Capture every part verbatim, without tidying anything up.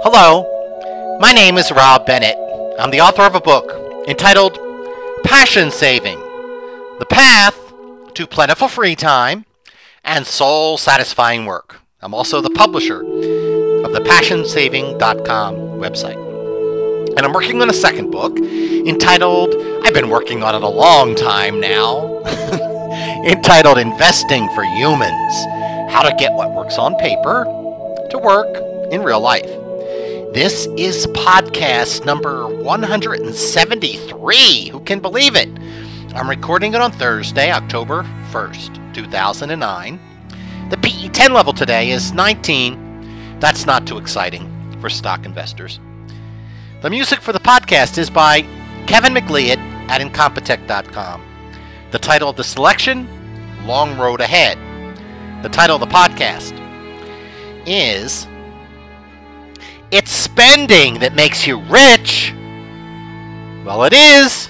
Hello, my name is Rob Bennett. I'm the author of a book entitled Passion Saving: The Path to Plentiful Free Time and Soul-Satisfying Work. I'm also the publisher of the passion saving dot com website. And I'm working on a second book entitled, I've been working on it a long time now, entitled Investing for Humans: How to Get What Works on Paper to Work in Real Life. This is podcast number one hundred seventy-three. Who can believe it? I'm recording it on Thursday, October first, two thousand nine. The P E ten level today is nineteen. That's not too exciting for stock investors. The music for the podcast is by Kevin MacLeod at Incompetech dot com. The title of the selection, Long Road Ahead. The title of the podcast is It's Spending That Makes You Rich. Well, it is.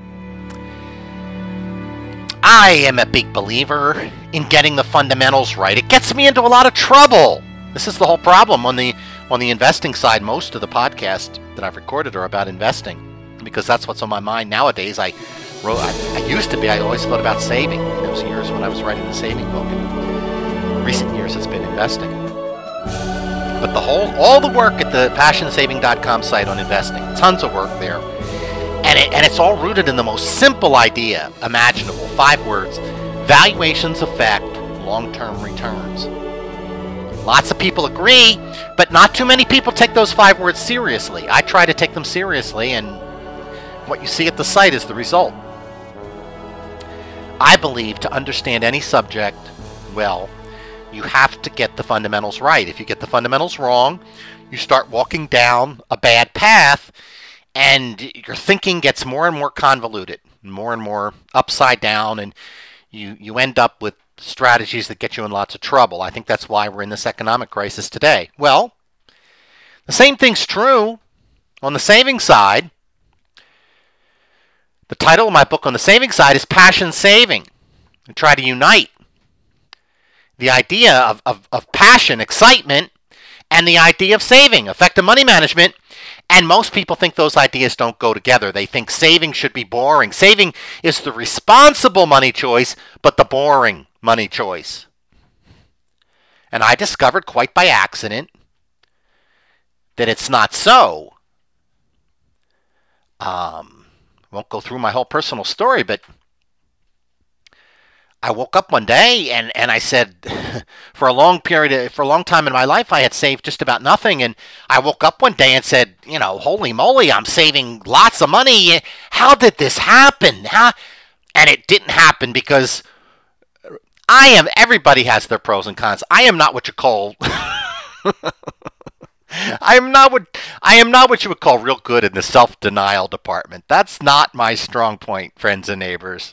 I am a big believer in getting the fundamentals right. It gets me into a lot of trouble. This is the whole problem on the on the investing side. Most of the podcasts that I've recorded are about investing because that's what's on my mind nowadays. I wrote. I, I used to be. I always thought about saving. In those years when I was writing the saving book. In recent years, it's been investing. But the whole, all the work at the passion saving dot com site on investing, tons of work there. And, it, and it's all rooted in the most simple idea imaginable. Five words: valuations affect long-term returns. Lots of people agree, but not too many people take those five words seriously. I try to take them seriously, and what you see at the site is the result. I believe to understand any subject well, you have to get the fundamentals right. If you get the fundamentals wrong, you start walking down a bad path, and your thinking gets more and more convoluted, more and more upside down, and you, you end up with strategies that get you in lots of trouble. I think that's why we're in this economic crisis today. Well, the same thing's true on the saving side. The title of my book on the saving side is Passion Saving. I try to unite the idea of, of, of passion, excitement, and the idea of saving, effective money management. And most people think those ideas don't go together. They think saving should be boring. Saving is the responsible money choice, but the boring money choice. And I discovered quite by accident that it's not so. Um, won't go through my whole personal story, but I woke up one day and, and I said, for a long period, of, for a long time in my life, I had saved just about nothing. And I woke up one day and said, you know, holy moly, I'm saving lots of money. How did this happen? How? And it didn't happen because I am, everybody has their pros and cons. I am not what you call, I am not what, I am not what you would call real good in the self-denial department. That's not my strong point, friends and neighbors.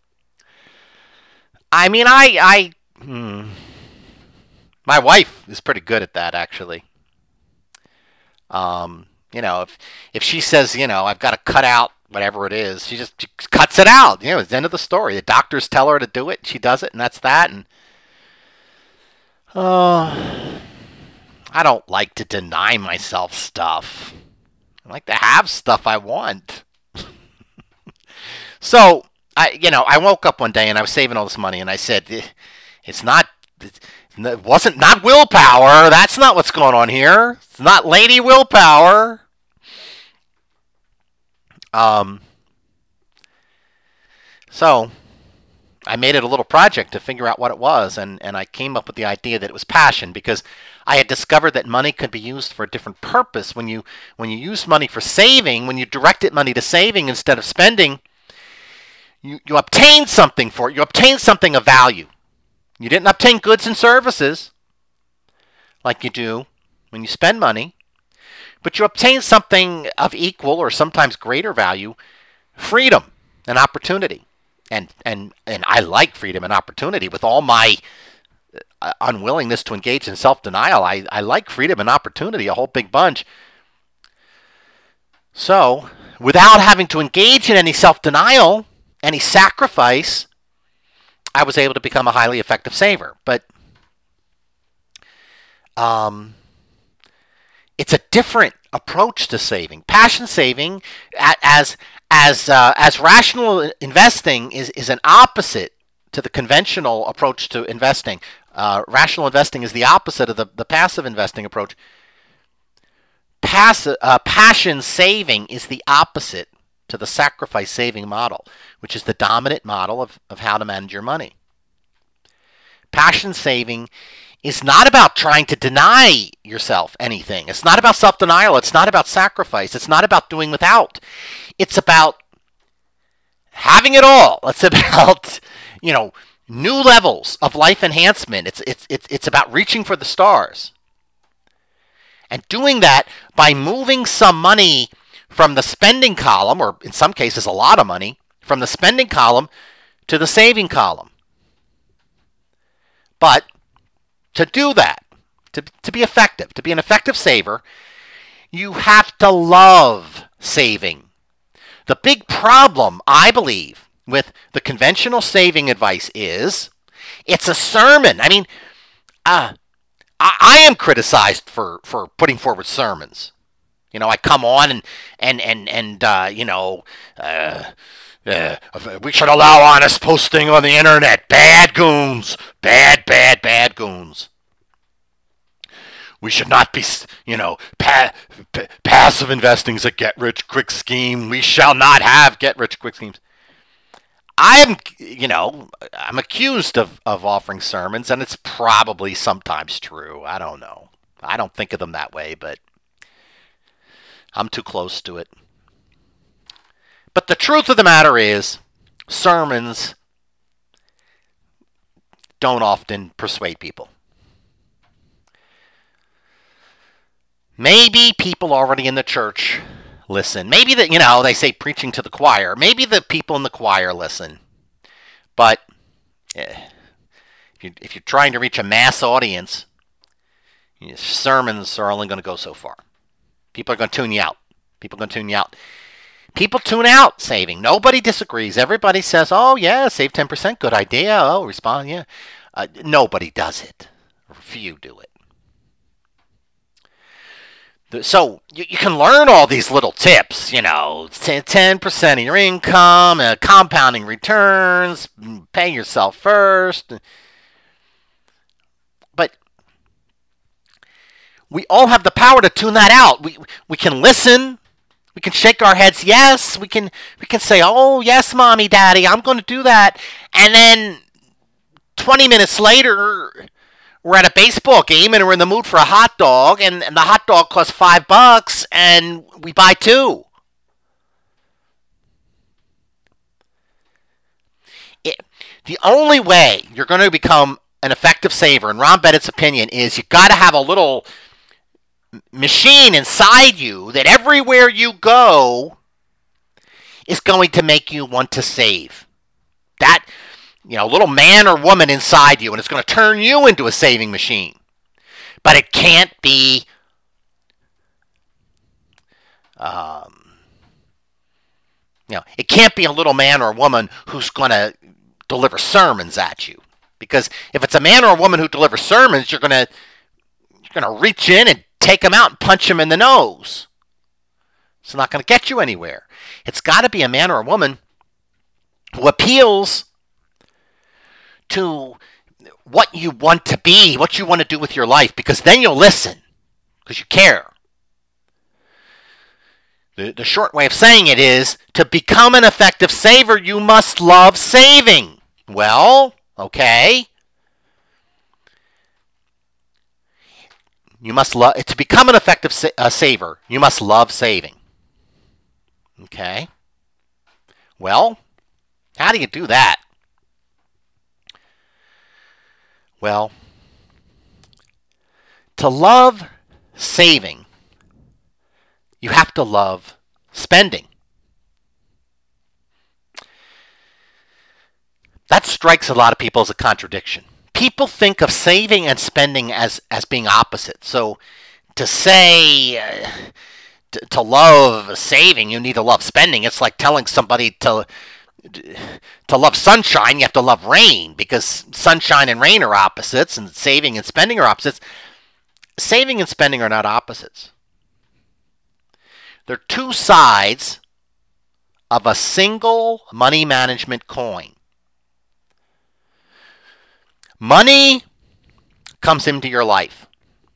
I mean, I, I, hmm, my wife is pretty good at that, actually. Um, you know, if if she says, you know, I've got to cut out whatever it is, she just she cuts it out. You know, it's the end of the story. The doctors tell her to do it, she does it, and that's that. And oh, uh, I don't like to deny myself stuff. I like to have stuff I want. So. I, you know, I woke up one day and I was saving all this money, and I said, "It's not, it wasn't not willpower. That's not what's going on here. It's not lady willpower." Um. So, I made it a little project to figure out what it was, and and I came up with the idea that it was passion, because I had discovered that money could be used for a different purpose. When you when you use money for saving, when you directed money to saving instead of spending. You, you obtain something for it. You obtain something of value. You didn't obtain goods and services like you do when you spend money, but you obtain something of equal or sometimes greater value, freedom and opportunity. And and and I like freedom and opportunity with all my uh, unwillingness to engage in self-denial. I, I like freedom and opportunity, a whole big bunch. So, without having to engage in any self-denial, any sacrifice, I was able to become a highly effective saver. But um, it's a different approach to saving. Passion saving, as as uh, as rational investing, is is an opposite to the conventional approach to investing. Uh, rational investing is the opposite of the, the passive investing approach. Passive, uh, passion saving is the opposite to the sacrifice saving model, which is the dominant model of, of how to manage your money. Passion saving is not about trying to deny yourself anything. It's not about self-denial. It's not about sacrifice. It's not about doing without. It's about having it all. It's about, you know, new levels of life enhancement. It's it's it's it's about reaching for the stars. And doing that by moving some money from the spending column, or in some cases a lot of money, from the spending column to the saving column. But to do that, to, to be effective, to be an effective saver, you have to love saving. The big problem, I believe, with the conventional saving advice is it's a sermon. I mean, uh, I, I am criticized for, for putting forward sermons. You know, I come on and, and, and, and uh, you know, uh, uh, we should allow honest posting on the internet. Bad goons. Bad, bad, bad goons. We should not be, you know, pa- pa- passive investing is a get-rich-quick scheme. We shall not have get-rich-quick schemes. I'm, you know, I'm accused of, of offering sermons, and it's probably sometimes true. I don't know. I don't think of them that way, but I'm too close to it. But the truth of the matter is, sermons don't often persuade people. Maybe people already in the church listen. Maybe that, you know, they say preaching to the choir. Maybe the people in the choir listen. But eh, if, you, if you're trying to reach a mass audience, you know, sermons are only going to go so far. People are going to tune you out. People are going to tune you out. People tune out saving. Nobody disagrees. Everybody says, oh, yeah, save ten percent. Good idea. Oh, respond, yeah. Uh, nobody does it. Few do it. So you, you can learn all these little tips, you know, ten percent of your income, uh, compounding returns, pay yourself first. But we all have the power to tune that out. We we can listen. We can shake our heads, yes. We can we can say, oh, yes, mommy, daddy, I'm going to do that. And then twenty minutes later, we're at a baseball game and we're in the mood for a hot dog, and, and the hot dog costs five bucks, and we buy two. It, the only way you're going to become an effective saver, in Ron Bennett's opinion, is you got to have a little machine inside you that everywhere you go is going to make you want to save. That, you know, little man or woman inside you, and it's going to turn you into a saving machine. But it can't be um, you know, it can't be a little man or a woman who's going to deliver sermons at you. Because if it's a man or a woman who delivers sermons, you're going to you're going to reach in and take them out and punch them in the nose. It's not going to get you anywhere. It's got to be a man or a woman who appeals to what you want to be, what you want to do with your life, because then you'll listen, because you care. The, the short way of saying it is, to become an effective saver, you must love saving. Well, okay. You must love, to become an effective sa- uh, saver, you must love saving. Okay. Well, how do you do that? Well, to love saving, you have to love spending. That strikes a lot of people as a contradiction. People think of saving and spending as, as being opposite. So to say, uh, to, to love saving, you need to love spending. It's like telling somebody to to love sunshine, you have to love rain, because sunshine and rain are opposites, and saving and spending are opposites. Saving and spending are not opposites. They're two sides of a single money management coin. Money comes into your life.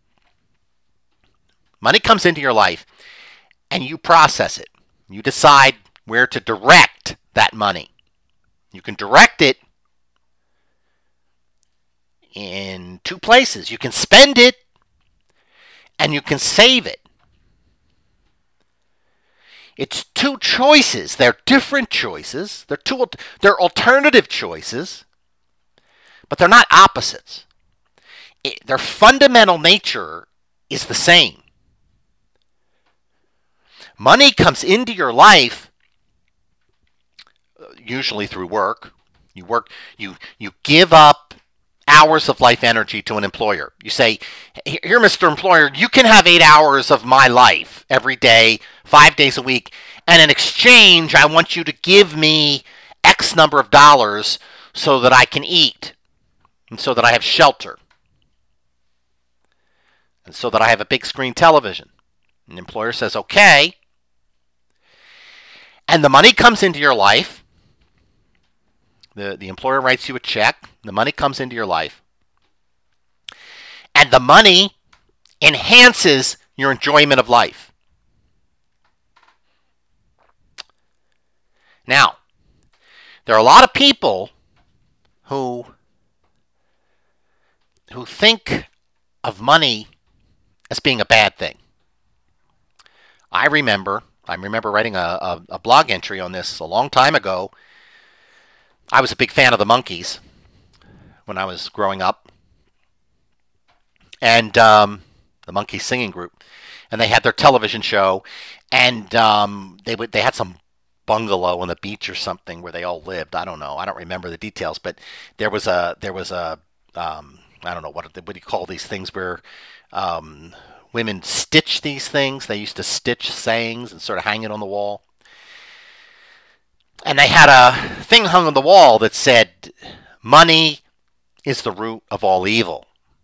Money comes into your life, and you process it. You decide where to direct that money. You can direct it in two places. You can spend it, and you can save it. It's two choices. They're different choices. They're two. They're alternative choices, but they're not opposites. It, their fundamental nature is the same. Money comes into your life usually through work. You work. You you give up hours of life energy to an employer. You say, here, Mister Employer, you can have eight hours of my life every day, five days a week, and in exchange, I want you to give me X number of dollars so that I can eat, and so that I have shelter, and so that I have a big screen television. And the employer says, okay. And the money comes into your life. The, the employer writes you a check. The money comes into your life. And the money enhances your enjoyment of life. Now, there are a lot of people who, who think of money as being a bad thing. I remember, I remember writing a, a, a blog entry on this a long time ago. I was a big fan of the Monkees when I was growing up, and um, the Monkees singing group, and they had their television show, and um, they would they had some bungalow on the beach or something where they all lived. I don't know. I don't remember the details, but there was a there was a um, I don't know what what do you call these things where um, women stitch these things. They used to stitch sayings and sort of hang it on the wall. And they had a thing hung on the wall that said, money is the root of all evil.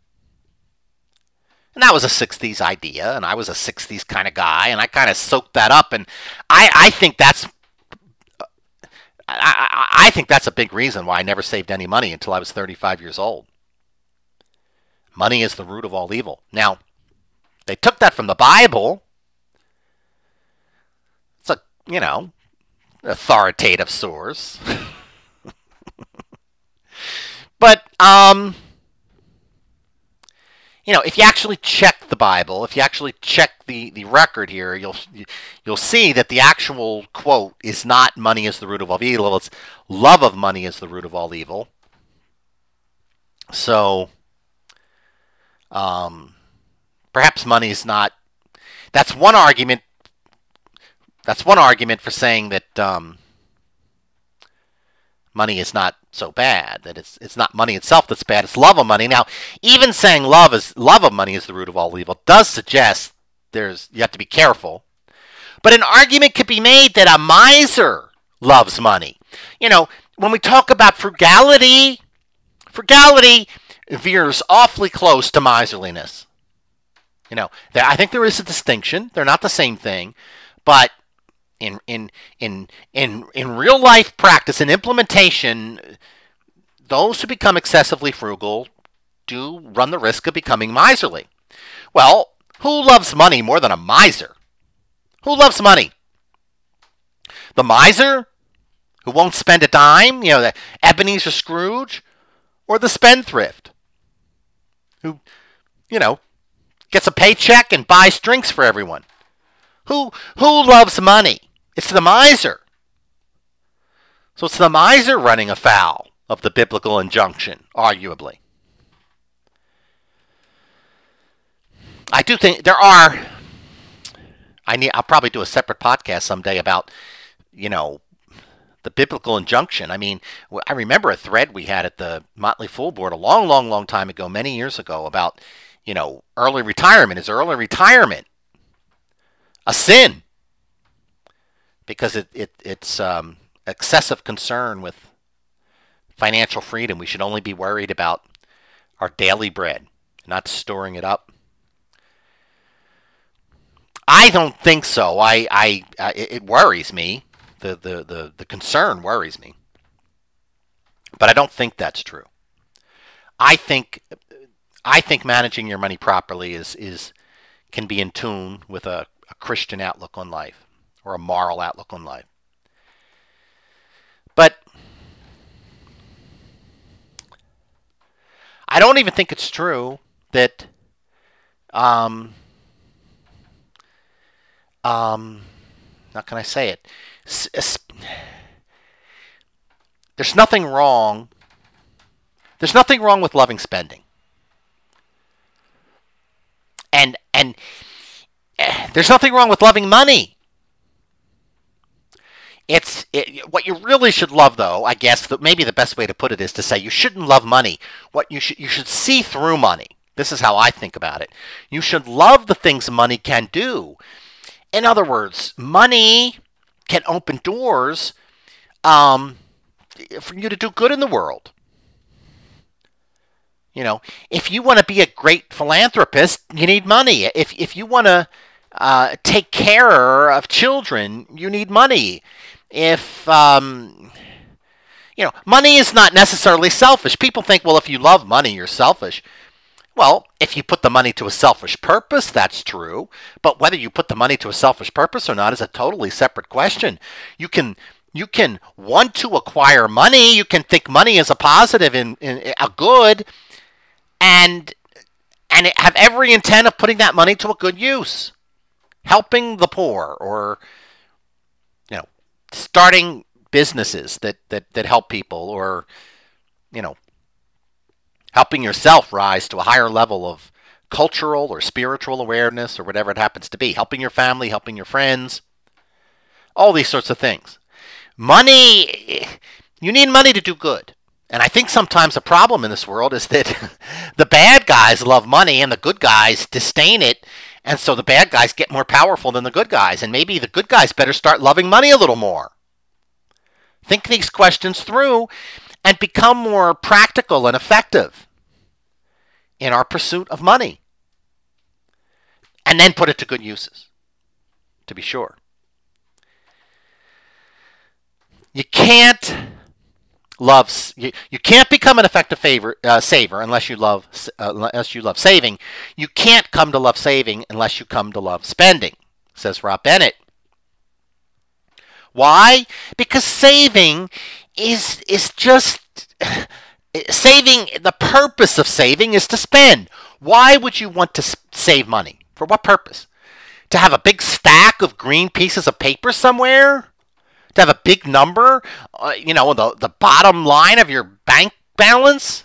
And that was a sixties idea, and I was a sixties kind of guy, and I kind of soaked that up, and I, I think that's I, I, I think that's a big reason why I never saved any money until I was thirty-five years old. Money is the root of all evil. Now, they took that from the Bible. It's a, you know, authoritative source. But, um, you know, if you actually check the Bible, if you actually check the, the record here, you'll you'll see that the actual quote is not money is the root of all evil. It's love of money is the root of all evil. So, um, perhaps money is not. That's one argument. That's one argument for saying that um, money is not so bad. That it's it's not money itself that's bad. It's love of money. Now, even saying love is love of money is the root of all evil does suggest there's you have to be careful. But an argument could be made that a miser loves money. You know, when we talk about frugality, frugality veers awfully close to miserliness. You know, there, I think there is a distinction. They're not the same thing, but In in in in in real life practice and implementation, those who become excessively frugal do run the risk of becoming miserly. Well, who loves money more than a miser? Who loves money? The miser who won't spend a dime, you know, the Ebenezer Scrooge, or the spendthrift who, you know, gets a paycheck and buys drinks for everyone? Who who loves money? It's the miser. So it's the miser running afoul of the biblical injunction, arguably. I do think there are. I need. I'll probably do a separate podcast someday about, you know, the biblical injunction. I mean, I remember a thread we had at the Motley Fool board a long, long, long time ago, many years ago, about, you know, early retirement. Is early retirement a sin? Because it, it it's um, excessive concern with financial freedom. We should only be worried about our daily bread, not storing it up. I don't think so. I, I, uh, it, it worries me. The, the, the, the concern worries me. But I don't think that's true. I think, I think managing your money properly is, is can be in tune with a, a Christian outlook on life or a moral outlook on life. But I don't even think it's true that um, um, how can I say it? S- s- there's nothing wrong. There's nothing wrong with loving spending. And and uh, there's nothing wrong with loving money. It's it, what you really should love, though. I guess that maybe the best way to put it is to say you shouldn't love money. What you should you should see through money. This is how I think about it. You should love the things money can do. In other words, money can open doors um, for you to do good in the world. You know, if you want to be a great philanthropist, you need money. If if you want to uh, take care of children, you need money. If um, you know, money is not necessarily selfish. People think, well, if you love money, you're selfish. Well, if you put the money to a selfish purpose, that's true. But whether you put the money to a selfish purpose or not is a totally separate question. You can you can want to acquire money. You can think money is a positive and a good. And and have every intent of putting that money to a good use, helping the poor, or you know, starting businesses that, that, that help people, or you know, helping yourself rise to a higher level of cultural or spiritual awareness, or whatever it happens to be, helping your family, helping your friends, all these sorts of things. Money, you need money to do good. And I think sometimes the problem in this world is that the bad guys love money and the good guys disdain it. And so the bad guys get more powerful than the good guys. And maybe the good guys better start loving money a little more. Think these questions through and become more practical and effective in our pursuit of money. And then put it to good uses, to be sure. You can't... Loves you, you can't become an effective favor, uh, saver unless you love uh, unless you love saving. You can't come to love saving unless you come to love spending, says Rob Bennett. Why? Because saving is is just saving. The purpose of saving is to spend. Why would you want to save money? For what purpose? To have a big stack of green pieces of paper somewhere? To have a big number, uh, you know, the, the bottom line of your bank balance?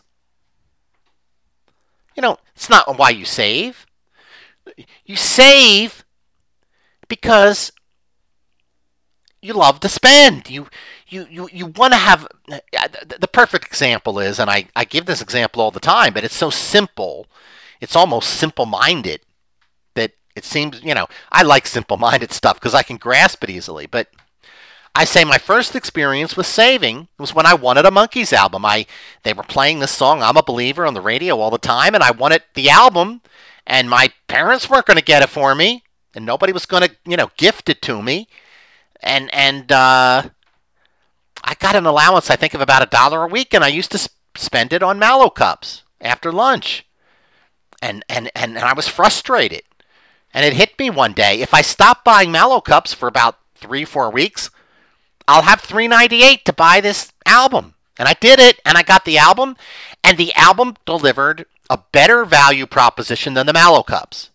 You know, it's not why you save. You save because you love to spend. You you you, you want to have... The perfect example is, and I, I give this example all the time, but it's so simple. It's almost simple-minded that it seems, you know, I like simple-minded stuff because I can grasp it easily, but... I say my first experience with saving was when I wanted a Monkees album. I they were playing this song, I'm a Believer, on the radio all the time, and I wanted the album, and my parents weren't going to get it for me, and nobody was going to, you know, gift it to me. And and uh, I got an allowance, I think, of about a dollar a week, and I used to sp- spend it on Mallow cups after lunch. And, and, and, and I was frustrated. And it hit me one day, if I stop buying Mallow cups for about three, four weeks, I'll have three dollars and ninety-eight cents to buy this album. And I did it, and I got the album, and the album delivered a better value proposition than the Mallow cups.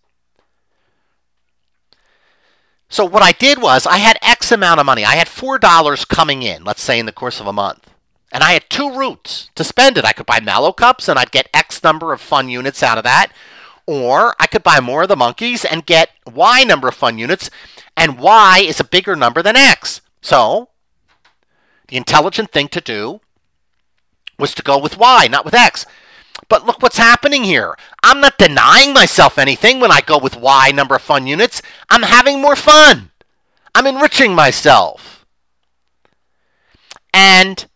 So what I did was, I had X amount of money. I had four dollars coming in, let's say in the course of a month. And I had two routes to spend it. I could buy Mallow cups, and I'd get X number of fun units out of that. Or I could buy more of the Monkees and get Y number of fun units, and Y is a bigger number than X. So the intelligent thing to do was to go with Y, not with X. But look what's happening here. I'm not denying myself anything when I go with Y number of fun units. I'm having more fun. I'm enriching myself. And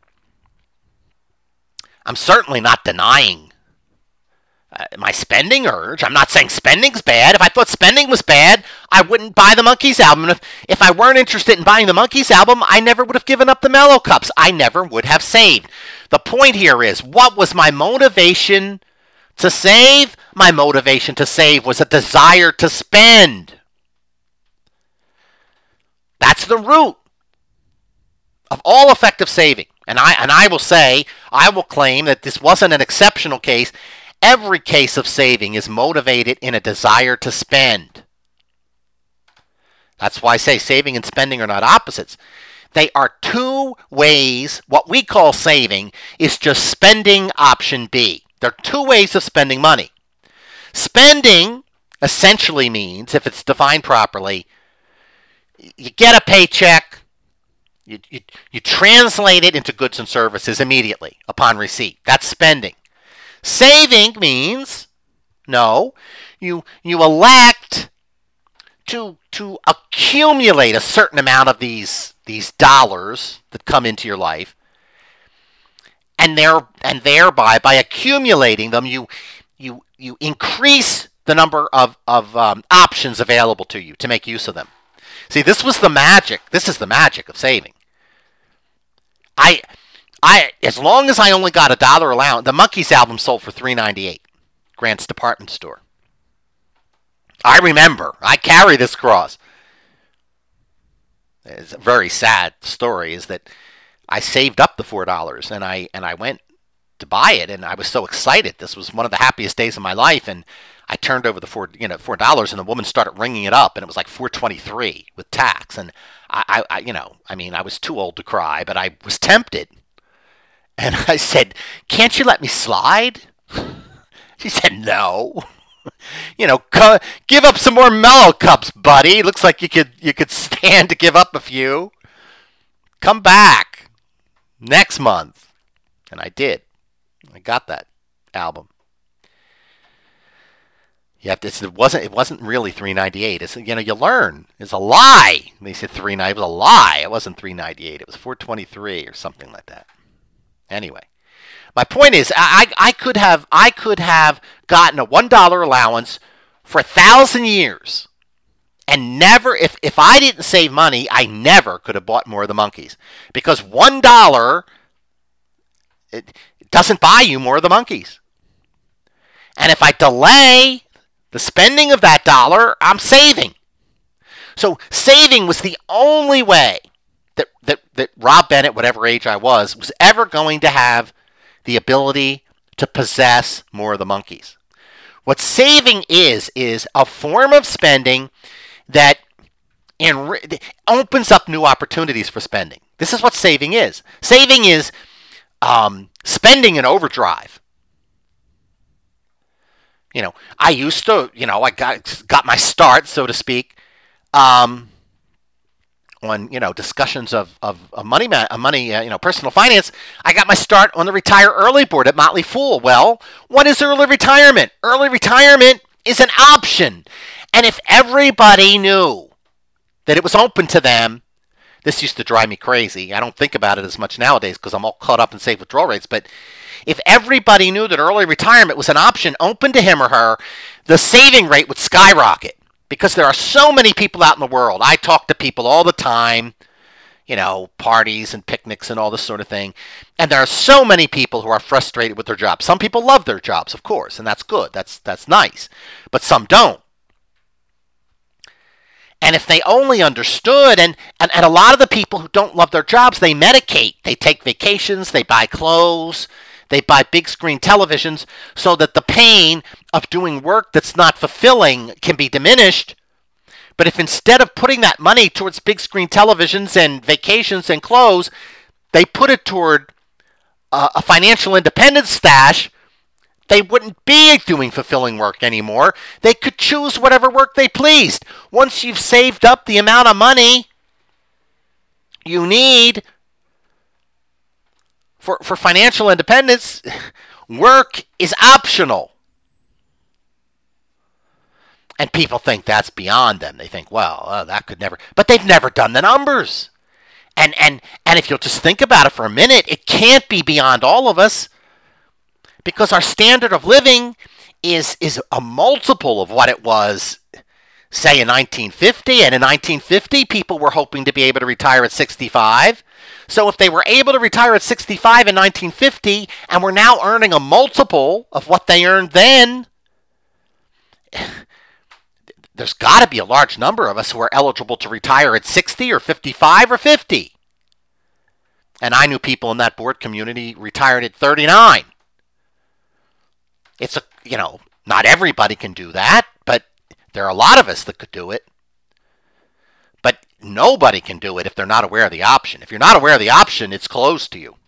I'm certainly not denying uh, my spending urge. I'm not saying spending's bad. If I thought spending was bad, I wouldn't buy the Monkees album. If, if I weren't interested in buying the Monkees album, I never would have given up the Mellow Cups. I never would have saved. The point here is, what was my motivation to save? My motivation to save was a desire to spend. That's the root of all effective saving. And I and I will say, I will claim that this wasn't an exceptional case. Every case of saving is motivated in a desire to spend. That's why I say saving and spending are not opposites. They are two ways. What we call saving is just spending option B. There are two ways of spending money. Spending essentially means, if it's defined properly, you get a paycheck, you, you, you translate it into goods and services immediately upon receipt. That's spending. Saving means, no, you you elect to to accumulate a certain amount of these these dollars that come into your life, and there and thereby by accumulating them, you you you increase the number of of um, options available to you to make use of them. See, this was the magic. This is the magic of saving. I. I, as long as I only got a dollar allowance, the Monkees album sold for three ninety-eight, Grant's department store. I remember. I carry this cross. It's a very sad story. Is that I saved up the four dollars and I and I went to buy it, and I was so excited. This was one of the happiest days of my life, and I turned over the four you know four dollars, and the woman started ringing it up, and it was like four twenty-three with tax, and I, I, I you know I mean I was too old to cry, but I was tempted. And I said, "Can't you let me slide?" She said, "No." You know, co- give up some more Mellow Cups, buddy. Looks like you could you could stand to give up a few. Come back next month. And I did. I got that album. You have to, it wasn't it wasn't really three ninety-eight. It's you know you learn. It's a lie. They said three ninety. It was a lie. It wasn't three ninety-eight. It was four twenty-three or something like that. Anyway, my point is, I, I could have I could have gotten a one dollar allowance for a thousand years, and never, if if I didn't save money, I never could have bought more of the Monkees, because one dollar it, it doesn't buy you more of the Monkees, and if I delay the spending of that dollar, I'm saving. So saving was the only way that, that, that Rob Bennett, whatever age I was, was ever going to have the ability to possess more of the Monkees. What saving is, is a form of spending that in, opens up new opportunities for spending. This is what saving is. Saving is um, spending in overdrive. You know, I used to, you know, I got got my start, so to speak, um, on, you know, discussions of, of, of money, ma- money, uh, you know, personal finance. I got my start on the Retire Early board at Motley Fool. Well, what is early retirement? Early retirement is an option. And if everybody knew that it was open to them, this used to drive me crazy. I don't think about it as much nowadays because I'm all caught up in safe withdrawal rates. But if everybody knew that early retirement was an option open to him or her, the saving rate would skyrocket. Because there are so many people out in the world. I talk to people all the time, you know, parties and picnics and all this sort of thing. And there are so many people who are frustrated with their jobs. Some people love their jobs, of course, and that's good. That's that's nice. But some don't. And if they only understood, and, and, and a lot of the people who don't love their jobs, they medicate. They take vacations, they buy clothes, they buy big screen televisions so that the pain of doing work that's not fulfilling can be diminished. But if instead of putting that money towards big screen televisions and vacations and clothes, they put it toward uh, a financial independence stash, they wouldn't be doing fulfilling work anymore. They could choose whatever work they pleased. Once you've saved up the amount of money you need for, for financial independence, work is optional. And people think that's beyond them. They think, well, uh, that could never. But they've never done the numbers. And, and, and if you'll just think about it for a minute, it can't be beyond all of us. Because our standard of living is is a multiple of what it was say in nineteen fifty, and in nineteen fifty people were hoping to be able to retire at sixty-five. So if they were able to retire at sixty-five in nineteen fifty and were now earning a multiple of what they earned then, there's got to be a large number of us who are eligible to retire at sixty or fifty-five or fifty. And I knew people in that board community retired at thirty-nine. It's a, you know, not everybody can do that, but there are a lot of us that could do it. But nobody can do it if they're not aware of the option. If you're not aware of the option, it's closed to you.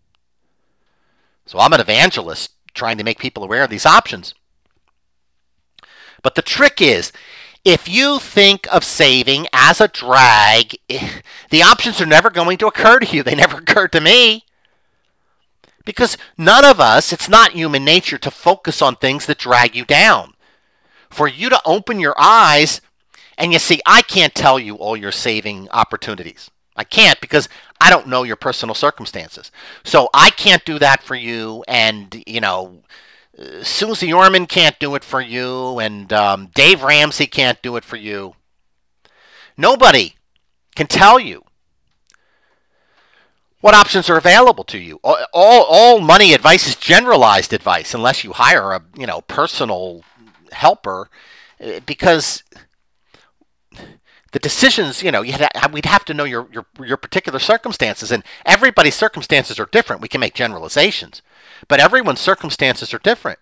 So I'm an evangelist trying to make people aware of these options. But the trick is, if you think of saving as a drag, the options are never going to occur to you. They never occurred to me. Because none of us, it's not human nature to focus on things that drag you down. For you to open your eyes, and you see, I can't tell you all your saving opportunities. I can't, because I don't know your personal circumstances. So I can't do that for you, and, you know, Susie Orman can't do it for you, and um, Dave Ramsey can't do it for you. Nobody can tell you what options are available to you. All, all, all money advice is generalized advice, unless you hire a, you know, personal helper, because the decisions, you know, you'd ha- we'd have to know your, your your particular circumstances, and everybody's circumstances are different. We can make generalizations, but everyone's circumstances are different.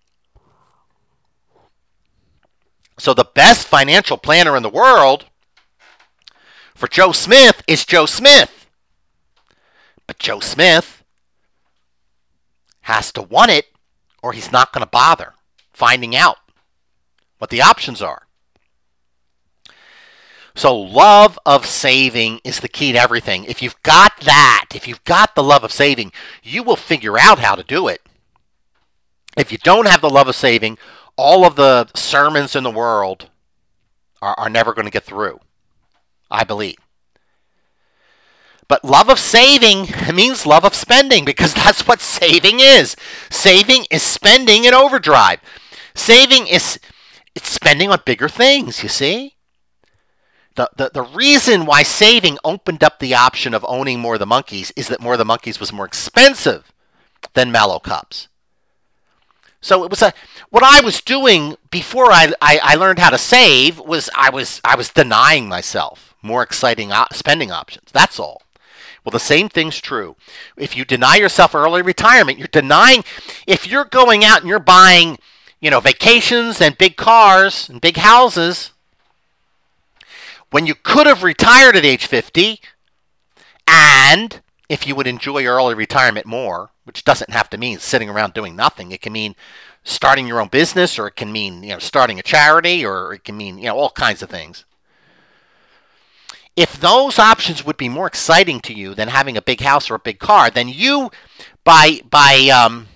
So the best financial planner in the world for Joe Smith is Joe Smith. But Joe Smith has to want it, or he's not going to bother finding out what the options are. So love of saving is the key to everything. If you've got that, if you've got the love of saving, you will figure out how to do it. If you don't have the love of saving, all of the sermons in the world are, are never going to get through, I believe. But love of saving means love of spending, because that's what saving is. Saving is spending in overdrive. Saving is it's spending on bigger things, you see? The, the the reason why saving opened up the option of owning More of the Monkees is that More of the Monkees was more expensive than Mellow Cups. So it was a what I was doing before I, I, I learned how to save was I was I was denying myself more exciting op- spending options. That's all. Well, the same thing's true. If you deny yourself early retirement, you're denying. If you're going out and you're buying, you know, vacations and big cars and big houses, when you could have retired at age fifty, and if you would enjoy early retirement more, which doesn't have to mean sitting around doing nothing. It can mean starting your own business, or it can mean, you know, starting a charity, or it can mean, you know, all kinds of things. If those options would be more exciting to you than having a big house or a big car, then you, by by um,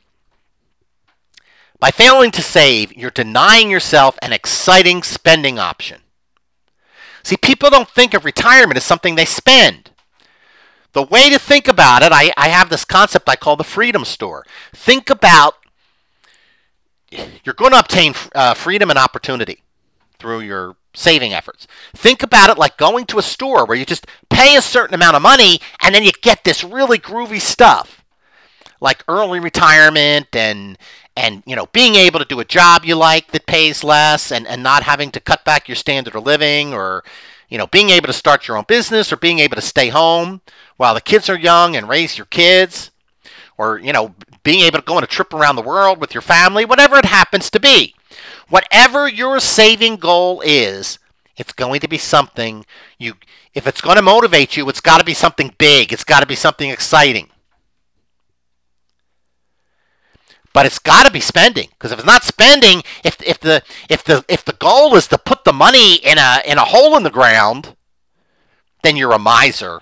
by failing to save, you're denying yourself an exciting spending option. See, people don't think of retirement as something they spend. The way to think about it, I, I have this concept I call the freedom store. Think about, you're going to obtain uh, freedom and opportunity through your saving efforts. Think about it like going to a store where you just pay a certain amount of money and then you get this really groovy stuff, like early retirement and and you know being able to do a job you like that pays less, and, and not having to cut back your standard of living, or you know being able to start your own business, or being able to stay home while the kids are young and raise your kids, or you know being able to go on a trip around the world with your family, whatever it happens to be. Whatever your saving goal is, it's going to be something you, if it's going to motivate you, it's got to be something big. It's got to be something exciting. But it's got to be spending, because if it's not spending, if if the if the if the goal is to put the money in a in a hole in the ground, then you're a miser,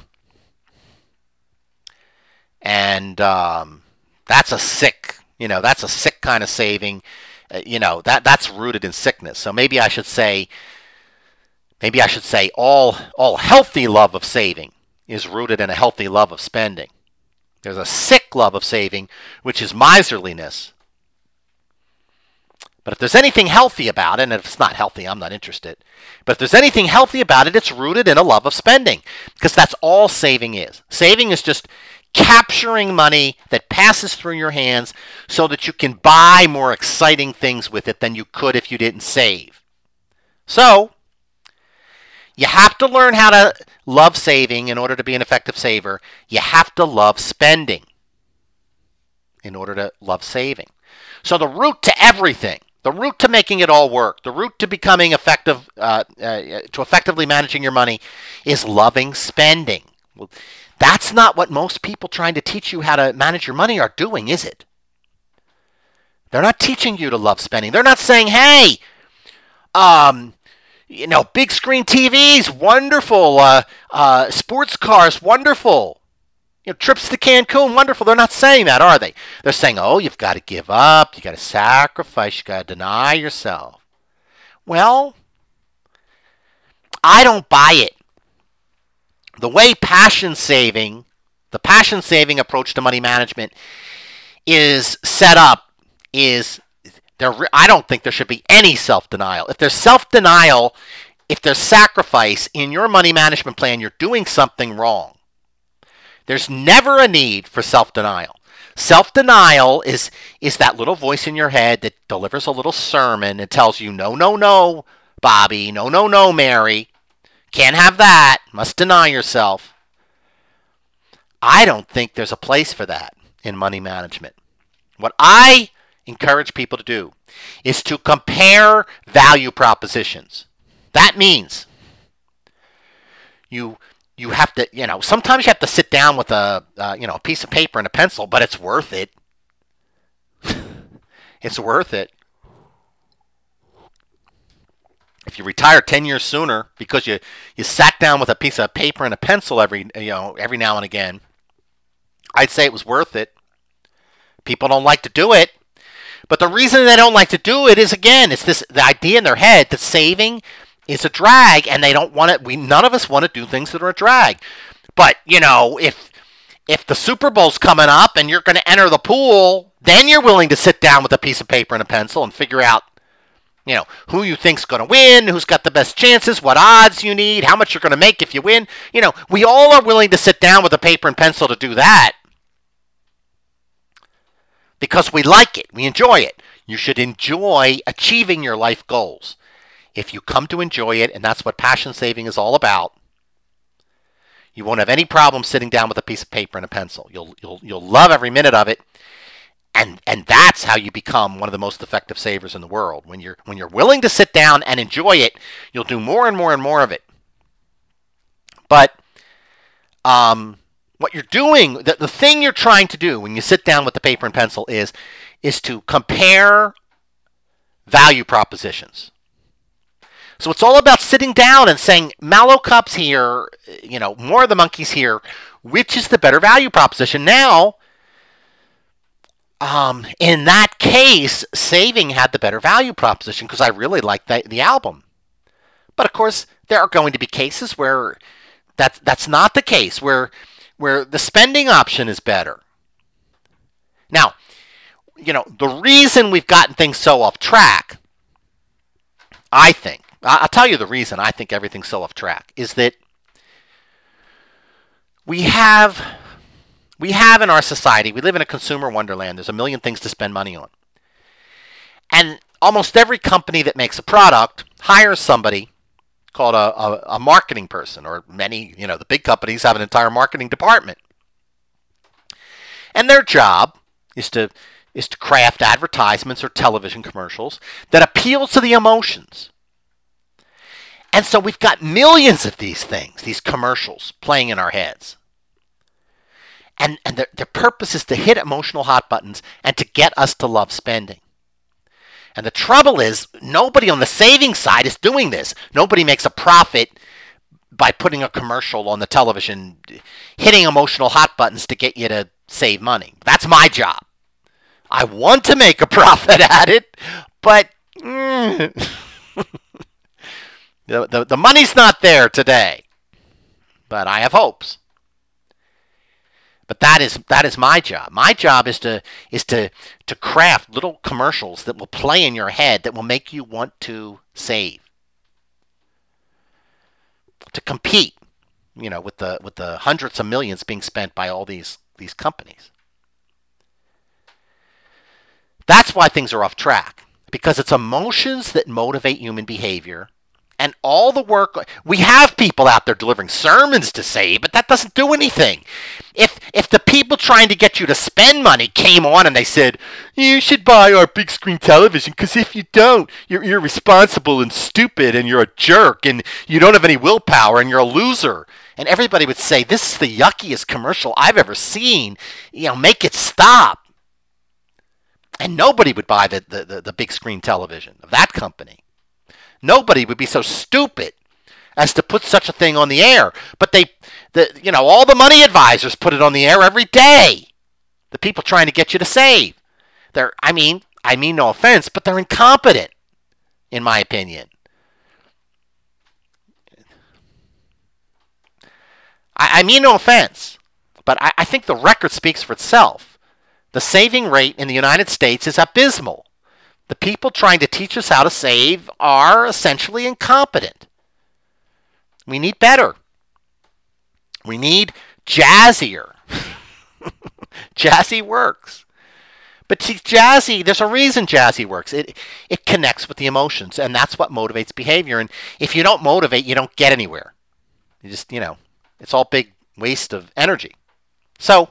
and um, that's a sick, you know, that's a sick kind of saving. Uh, you know that that's rooted in sickness. So maybe I should say, maybe I should say, all all healthy love of saving is rooted in a healthy love of spending. There's a sick love of saving, which is miserliness. But if there's anything healthy about it, and if it's not healthy, I'm not interested. But if there's anything healthy about it, it's rooted in a love of spending, because that's all saving is. Saving is just capturing money that passes through your hands so that you can buy more exciting things with it than you could if you didn't save. So, you have to learn how to love saving in order to be an effective saver. You have to love spending in order to love saving. So the root to everything, the root to making it all work, the root to becoming effective, uh, uh, to effectively managing your money is loving spending. Well, that's not what most people trying to teach you how to manage your money are doing, is it? They're not teaching you to love spending. They're not saying, hey, um, you know, big screen T Vs, wonderful. Uh, uh, sports cars, wonderful. You know, trips to Cancun, wonderful. They're not saying that, are they? They're saying, oh, you've got to give up. You've got to sacrifice. You've got to deny yourself. Well, I don't buy it. The way passion saving, the passion saving approach to money management is set up is there. I don't think there should be any self-denial. If there's self-denial, if there's sacrifice in your money management plan, you're doing something wrong. There's never a need for self-denial. Self-denial is, is that little voice in your head that delivers a little sermon and tells you, no, no, no, Bobby, no, no, no, Mary. Can't have that. Must deny yourself. I don't think there's a place for that in money management. What I encourage people to do is to compare value propositions. That means you you have to, you know, sometimes you have to sit down with a, uh, you know, a piece of paper and a pencil, but it's worth it. It's worth it. If you retire ten years sooner because you, you sat down with a piece of paper and a pencil every, you know, every now and again, I'd say it was worth it. People don't like to do it. But the reason they don't like to do it is, again, it's this the idea in their head that saving is a drag, and they don't want it. We none of us want to do things that are a drag. But, you know, if if the Super Bowl's coming up and you're going to enter the pool, then you're willing to sit down with a piece of paper and a pencil and figure out, you know, who you think's going to win, who's got the best chances, what odds you need, how much you're going to make if you win. You know, we all are willing to sit down with a paper and pencil to do that because we like it. We enjoy it. You should enjoy achieving your life goals. If you come to enjoy it, and that's what passion saving is all about, you won't have any problem sitting down with a piece of paper and a pencil. You'll you'll you'll love every minute of it. And and that's how you become one of the most effective savers in the world. When you're when you're willing to sit down and enjoy it, you'll do more and more and more of it. But um, what you're doing, the, the thing you're trying to do when you sit down with the paper and pencil is is to compare value propositions. So it's all about sitting down and saying, Mallow Cups here, you know, More of the Monkeys here. Which is the better value proposition? Now, Um, in that case, saving had the better value proposition because I really liked the, the album. But of course, there are going to be cases where that's that's not the case, where where the spending option is better. Now, you know, the reason we've gotten things so off track, I think, I'll tell you the reason I think everything's so off track, is that we have... We have in our society, we live in a consumer wonderland. There's a million things to spend money on. And almost every company that makes a product hires somebody called a, a, a marketing person, or many, you know, the big companies have an entire marketing department. And their job is to is to craft advertisements or television commercials that appeal to the emotions. And so we've got millions of these things, these commercials playing in our heads. And, and their, their purpose is to hit emotional hot buttons and to get us to love spending. And the trouble is, nobody on the saving side is doing this. Nobody makes a profit by putting a commercial on the television, hitting emotional hot buttons to get you to save money. That's my job. I want to make a profit at it, but mm, the, the, the money's not there today. But I have hopes. But that is that is my job. My job is to is to to craft little commercials that will play in your head that will make you want to save, to compete, you know, with the with the hundreds of millions being spent by all these these companies. That's why things are off track, because it's emotions that motivate human behavior. And all the work, we have people out there delivering sermons to save, but that doesn't do anything. If if the people trying to get you to spend money came on and they said, you should buy our big screen television, because if you don't, you're irresponsible and stupid and you're a jerk and you don't have any willpower and you're a loser. And everybody would say, this is the yuckiest commercial I've ever seen. You know, make it stop. And nobody would buy the, the, the, the big screen television of that company. Nobody would be so stupid as to put such a thing on the air. But they, the you know, all the money advisors put it on the air every day. The people trying to get you to save. They're, I mean, I mean no offense, but they're incompetent, in my opinion. I, I mean no offense, but I, I think the record speaks for itself. The saving rate in the United States is abysmal. The people trying to teach us how to save are essentially incompetent. We need better. We need jazzier. Jazzy works. But see, jazzy, there's a reason jazzy works. It it connects with the emotions, and that's what motivates behavior. And if you don't motivate, you don't get anywhere. You just, you know, it's all big waste of energy. So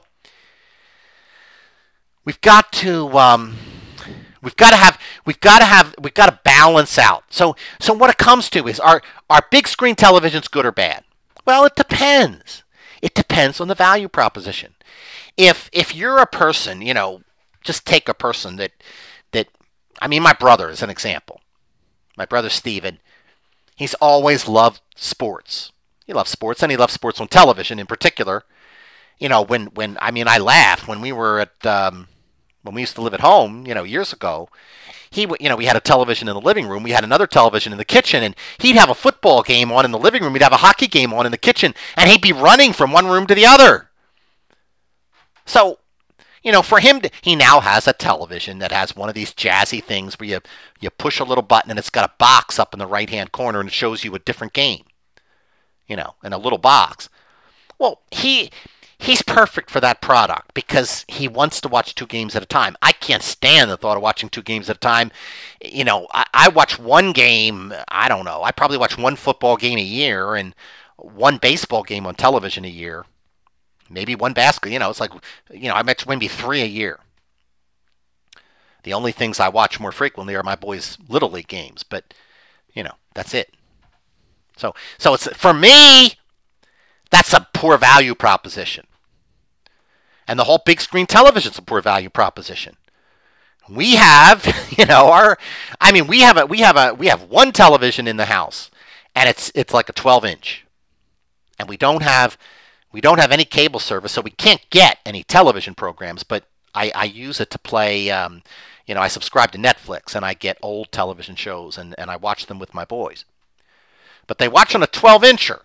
we've got to... Um, We've got to have, we've got to have, we've got to balance out. So, so what it comes to is, are, are big screen televisions good or bad? Well, it depends. It depends on the value proposition. If, if you're a person, you know, just take a person that, that, I mean, my brother is an example. My brother Steven, he's always loved sports. He loves sports, and he loves sports on television in particular. You know, when, when, I mean, I laughed when we were at, um, when we used to live at home, you know, years ago, he, you know, we had a television in the living room. We had another television in the kitchen, and he'd have a football game on in the living room. He'd have a hockey game on in the kitchen, and he'd be running from one room to the other. So, you know, for him, to, he now has a television that has one of these jazzy things where you, you push a little button, and it's got a box up in the right-hand corner, and it shows you a different game, you know, in a little box. Well, he... He's perfect for that product because he wants to watch two games at a time. I can't stand the thought of watching two games at a time. You know, I, I watch one game, I don't know, I probably watch one football game a year and one baseball game on television a year. Maybe one basketball, you know, it's like, you know, I watch maybe three a year. The only things I watch more frequently are my boys' Little League games, but, you know, that's it. So, so it's, for me, that's a poor value proposition. And the whole big screen television is a poor value proposition. We have, you know, our, I mean, we have a, we have a, we have one television in the house, and it's, it's like a twelve inch, and we don't have, we don't have any cable service, so we can't get any television programs. But I, I use it to play, um, you know, I subscribe to Netflix, and I get old television shows, and, and I watch them with my boys. But they watch on a twelve incher.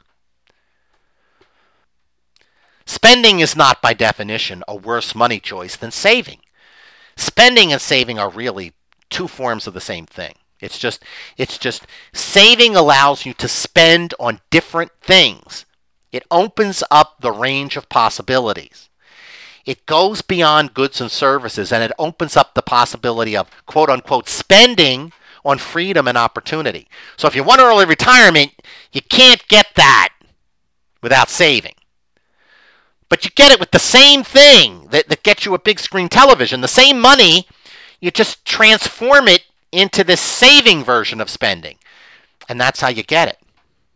Spending is not, by definition, a worse money choice than saving. Spending and saving are really two forms of the same thing. It's just, it's just saving allows you to spend on different things. It opens up the range of possibilities. It goes beyond goods and services, and it opens up the possibility of, quote unquote, spending on freedom and opportunity. So if you want early retirement, you can't get that without saving. But you get it with the same thing that, that gets you a big screen television. The same money, you just transform it into this saving version of spending. And that's how you get it.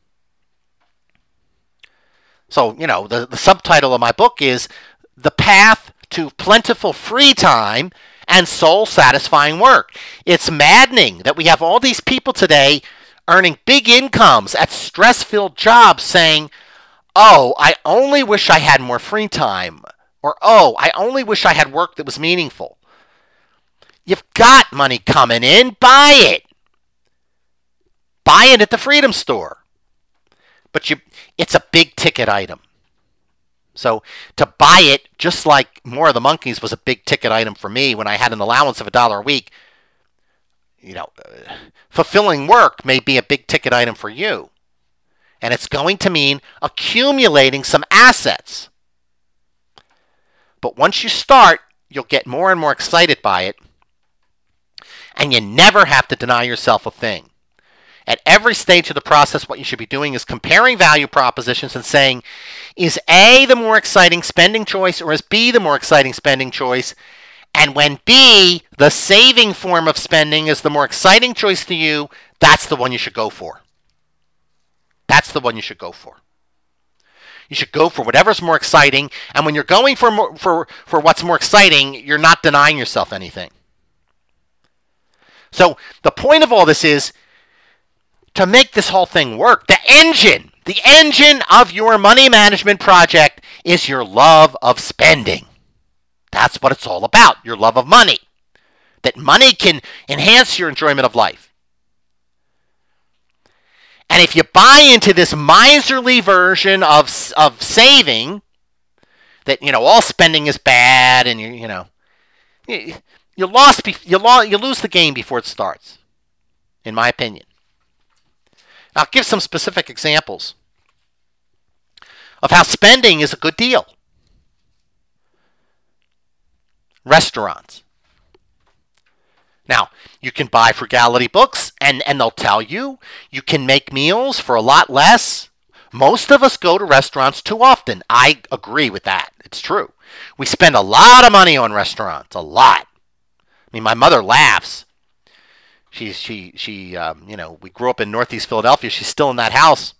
So, you know, the, the subtitle of my book is The Path to Plentiful Free Time and Soul-Satisfying Work. It's maddening that we have all these people today earning big incomes at stress-filled jobs saying, oh, I only wish I had more free time. Or, oh, I only wish I had work that was meaningful. You've got money coming in. Buy it. Buy it at the Freedom Store. But you, it's a big ticket item. So to buy it, just like More of the Monkeys was a big ticket item for me when I had an allowance of a dollar a week, you know, uh, fulfilling work may be a big ticket item for you. And it's going to mean accumulating some assets. But once you start, you'll get more and more excited by it. And you never have to deny yourself a thing. At every stage of the process, what you should be doing is comparing value propositions and saying, is A the more exciting spending choice or is B the more exciting spending choice? And when B, the saving form of spending, is the more exciting choice to you, that's the one you should go for. That's the one you should go for. You should go for whatever's more exciting. And when you're going for more, for, for what's more exciting, you're not denying yourself anything. So the point of all this is to make this whole thing work. The engine, the engine of your money management project is your love of spending. That's what it's all about, your love of money. That money can enhance your enjoyment of life. And if you buy into this miserly version of of saving, that, you know, all spending is bad and, you you know, you, you, lost, you, lo- you lose the game before it starts, in my opinion. I'll give some specific examples of how spending is a good deal. Restaurants. Now, you can buy frugality books, and, and they'll tell you you can make meals for a lot less. Most of us go to restaurants too often. I agree with that. It's true. We spend a lot of money on restaurants, a lot. I mean, my mother laughs. She's she she um, you know, we grew up in Northeast Philadelphia. She's still in that house,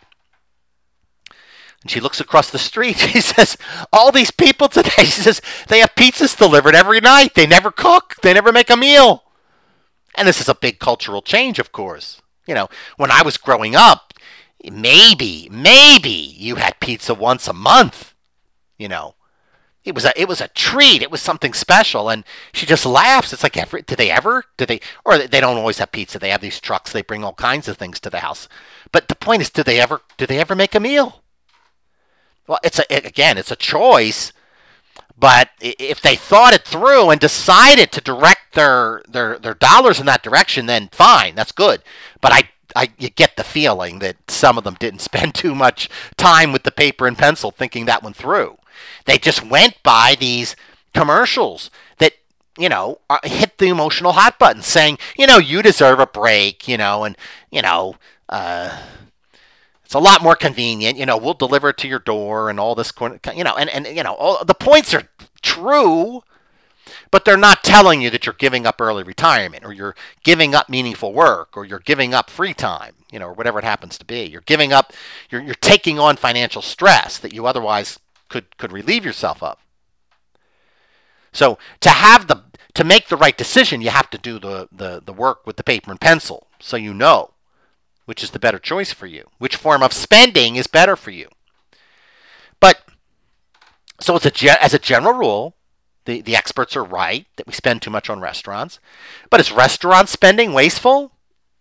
and she looks across the street. She says, "All these people today," she says, "they have pizzas delivered every night. They never cook. They never make a meal." And this is a big cultural change, of course. You know, when I was growing up, maybe maybe you had pizza once a month. You know. It was a it was a treat. It was something special, and she just laughs. It's like, ever, do they ever? Do they? Or they don't always have pizza. They have these trucks. They bring all kinds of things to the house. But the point is, do they ever? Do they ever make a meal? Well, it's a again, it's a choice. But if they thought it through and decided to direct their their their dollars in that direction, then fine, that's good. But I. I, you get the feeling that some of them didn't spend too much time with the paper and pencil thinking that one through. They just went by these commercials that, you know, hit the emotional hot button saying, you know, you deserve a break, you know, and, you know, uh, it's a lot more convenient, you know, we'll deliver it to your door and all this, you know, and, and you know, all, the points are true, but they're not telling you that you're giving up early retirement or you're giving up meaningful work or you're giving up free time, you know, or whatever it happens to be. You're giving up, you're, you're taking on financial stress that you otherwise could, could relieve yourself of. So to have the, to make the right decision, you have to do the, the, the work with the paper and pencil so you know which is the better choice for you, which form of spending is better for you. But, so it's a, as a general rule, The, the experts are right that we spend too much on restaurants. But is restaurant spending wasteful?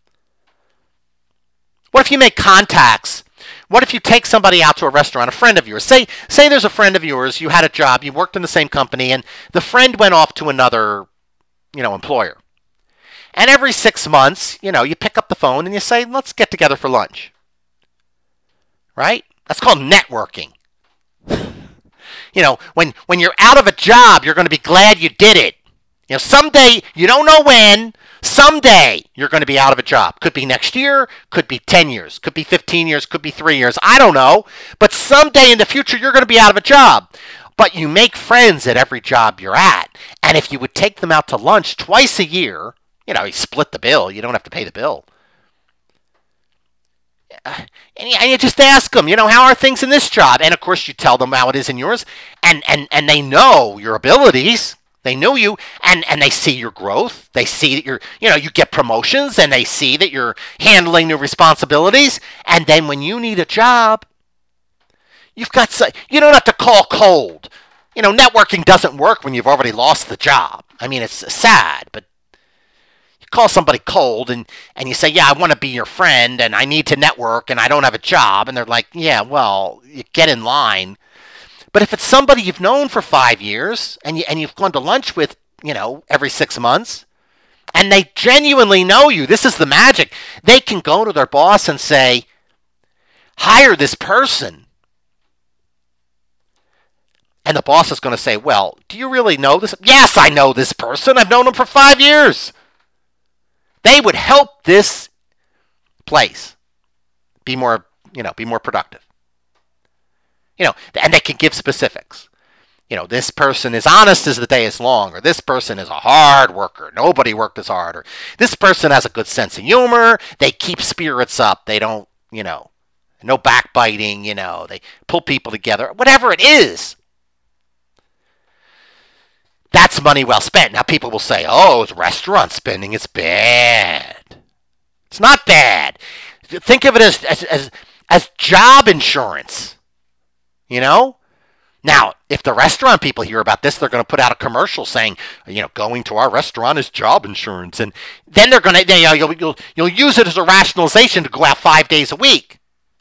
What if you make contacts? What if you take somebody out to a restaurant, a friend of yours? Say, say there's a friend of yours, you had a job, you worked in the same company, and the friend went off to another, you know, employer. And every six months, you know, you pick up the phone and you say, let's get together for lunch. Right? That's called networking. You know, when, when you're out of a job, you're going to be glad you did it. You know, someday, you don't know when, someday you're going to be out of a job. Could be next year, could be ten years, could be fifteen years, could be three years. I don't know. But someday in the future, you're going to be out of a job. But you make friends at every job you're at. And if you would take them out to lunch twice a year, you know, you split the bill. You don't have to pay the bill. And you, and you just ask them, you know, how are things in this job? And of course, you tell them how it is in yours. And and, and they know your abilities. They know you, and, and they see your growth. They see that you're, you know, you get promotions, and they see that you're handling new responsibilities. And then when you need a job, you've got, you don't have to call cold. You know, networking doesn't work when you've already lost the job. I mean, it's sad, but you call somebody cold, and, and you say, yeah, I want to be your friend, and I need to network, and I don't have a job. And they're like, yeah, well, you get in line. But if it's somebody you've known for five years and you and you've gone to lunch with, you know, every six months, and they genuinely know you, this is the magic. They can go to their boss and say, hire this person. And the boss is going to say, well, do you really know this? Yes, I know this person. I've known him for five years. They would help this place be more, you know, be more productive. You know, and they can give specifics. You know, this person is honest as the day is long, or this person is a hard worker. Nobody worked as hard. Or this person has a good sense of humor. They keep spirits up. They don't, you know, no backbiting, you know, they pull people together. Whatever it is. That's money well spent. Now, people will say, oh, it's restaurant spending. It's bad. It's not bad. Think of it as, as, as, as job insurance. You know? Now, if the restaurant people hear about this, they're going to put out a commercial saying, you know, going to our restaurant is job insurance. And then they're going to, they, you'll, you'll, you'll use it as a rationalization to go out five days a week.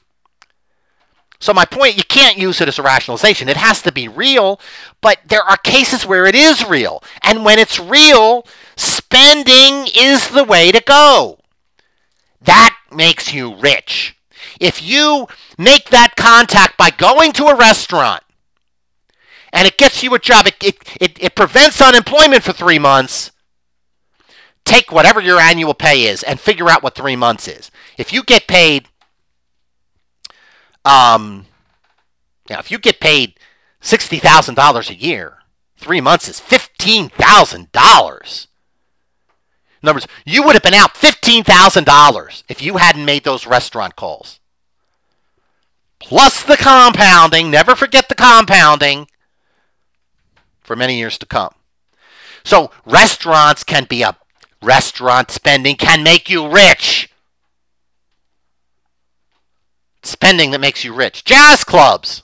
So my point, you can't use it as a rationalization. It has to be real, but there are cases where it is real. And when it's real, spending is the way to go. That makes you rich. If you make that contact by going to a restaurant, and it gets you a job, it, it, it, it prevents unemployment for three months, take whatever your annual pay is and figure out what three months is. If you get paid Um, now, if you get paid sixty thousand dollars a year, three months is fifteen thousand dollars. In other words, you would have been out fifteen thousand dollars if you hadn't made those restaurant calls. Plus the compounding, never forget the compounding, for many years to come. So restaurants can be a, restaurant spending can make you rich. Spending that makes you rich. Jazz clubs.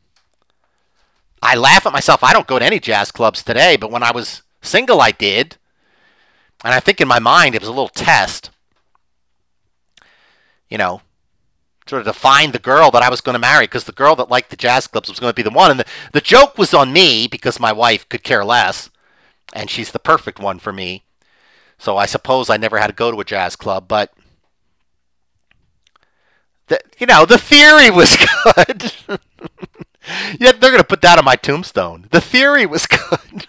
I laugh at myself. I don't go to any jazz clubs today, but when I was single, I did. And I think in my mind, it was a little test. You know, sort of to find the girl that I was going to marry, because the girl that liked the jazz clubs was going to be the one. And the, the joke was on me, because my wife could care less, and she's the perfect one for me. So I suppose I never had to go to a jazz club, but The, you know, the theory was good. Yeah, they're going to put that on my tombstone. The theory was good.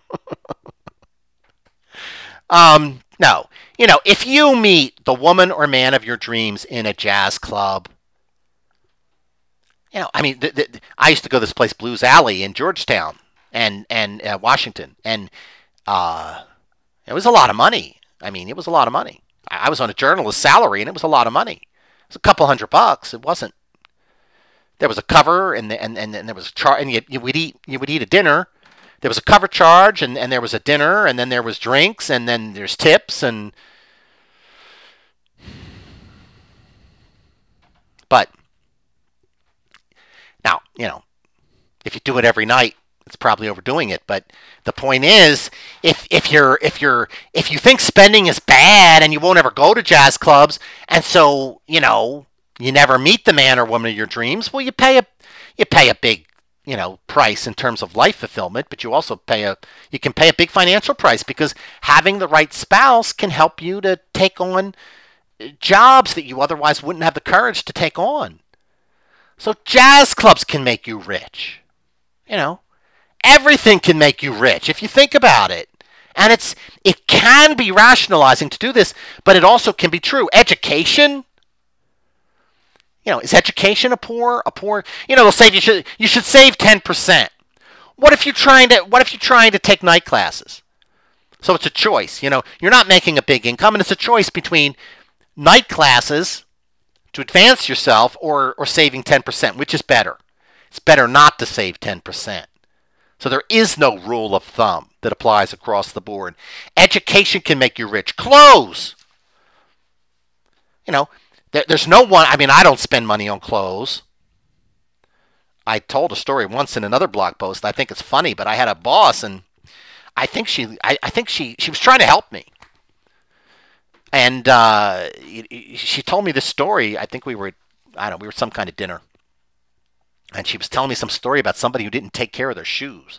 um, no, you know, if you meet the woman or man of your dreams in a jazz club, you know, I mean, th- th- I used to go to this place, Blues Alley, in Georgetown and and uh, Washington, and uh, it was a lot of money. I mean, it was a lot of money. I, I was on a journalist's salary, and it was a lot of money. A couple hundred bucks. It wasn't. There was a cover, and the, and, and and there was a char, and you, you would eat you would eat a dinner. There was a cover charge, and, and there was a dinner, and then there was drinks, and then there's tips, and but now you know if you do it every night, it's probably overdoing it. But the point is, if if you're if you're if you think spending is bad and you won't ever go to jazz clubs, and so you know you never meet the man or woman of your dreams, well, you pay a you pay a big you know price in terms of life fulfillment, but you also pay a you can pay a big financial price, because having the right spouse can help you to take on jobs that you otherwise wouldn't have the courage to take on. So jazz clubs can make you rich. You know. Everything can make you rich if you think about it. And it's it can be rationalizing to do this, but it also can be true. Education, you know, is education a poor a poor? You know, they'll say you should you should save ten percent. What if you're trying to what if you're trying to take night classes? So it's a choice. You know, you're not making a big income, and it's a choice between night classes to advance yourself or or saving ten percent, which is better. It's better not to save ten percent. So there is no rule of thumb that applies across the board. Education can make you rich. Clothes. You know, there, there's no one, I mean, I don't spend money on clothes. I told a story once in another blog post. I think it's funny, but I had a boss, and I think she, I, I think she, she was trying to help me. And uh, she told me this story. I think we were, I don't know, we were at some kind of dinner. And she was telling me some story about somebody who didn't take care of their shoes.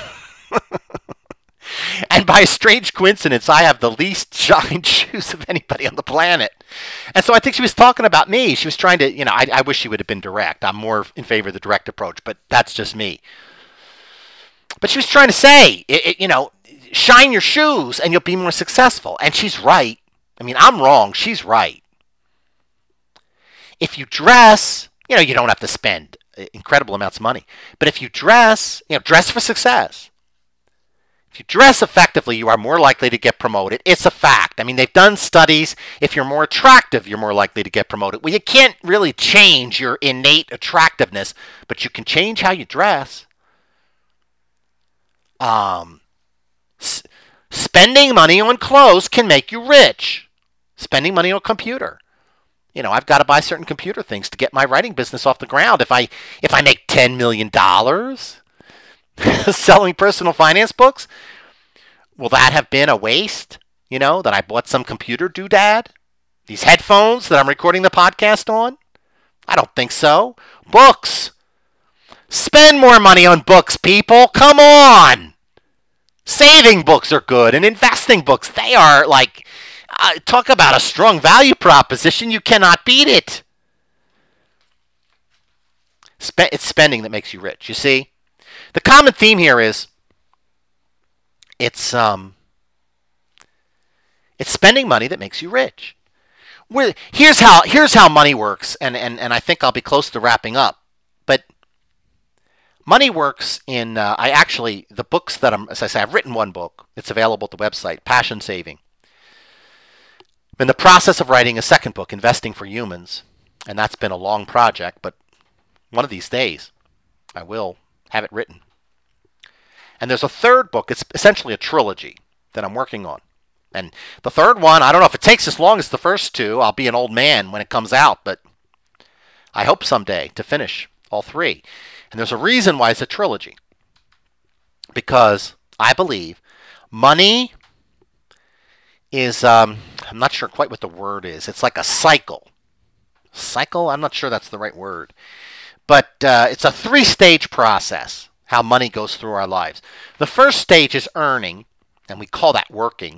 And by a strange coincidence, I have the least shined shoes of anybody on the planet. And so I think she was talking about me. She was trying to, you know, I, I wish she would have been direct. I'm more in favor of the direct approach, but that's just me. But she was trying to say, it, it, you know, shine your shoes and you'll be more successful. And she's right. I mean, I'm wrong. She's right. If you dress, you know, you don't have to spend incredible amounts of money. But if you dress, you know, dress for success. If you dress effectively, you are more likely to get promoted. It's a fact. I mean, they've done studies. If you're more attractive, you're more likely to get promoted. Well, you can't really change your innate attractiveness, but you can change how you dress. Um, s- spending money on clothes can make you rich. Spending money on a computer. You know, I've got to buy certain computer things to get my writing business off the ground. If I if I make ten million dollars selling personal finance books, will that have been a waste? You know, that I bought some computer doodad? These headphones that I'm recording the podcast on? I don't think so. Books. Spend more money on books, people. Come on. Saving books are good, and investing books, they are like, uh, talk about a strong value proposition. You cannot beat it. Spe- it's spending that makes you rich, you see? The common theme here is it's um it's spending money that makes you rich. We're, here's how here's how money works, and, and, and I think I'll be close to wrapping up. But money works in uh, I actually the books that I'm as I say I've written one book. It's available at the website, Passion Saving. I'm in the process of writing a second book, Investing for Humans, and that's been a long project, but one of these days I will have it written. And there's a third book. It's essentially a trilogy that I'm working on. And the third one, I don't know if it takes as long as the first two. I'll be an old man when it comes out, but I hope someday to finish all three. And there's a reason why it's a trilogy. Because I believe money is, um, I'm not sure quite what the word is. It's like a cycle. Cycle? I'm not sure that's the right word. But uh, it's a three-stage process, how money goes through our lives. The first stage is earning, and we call that working.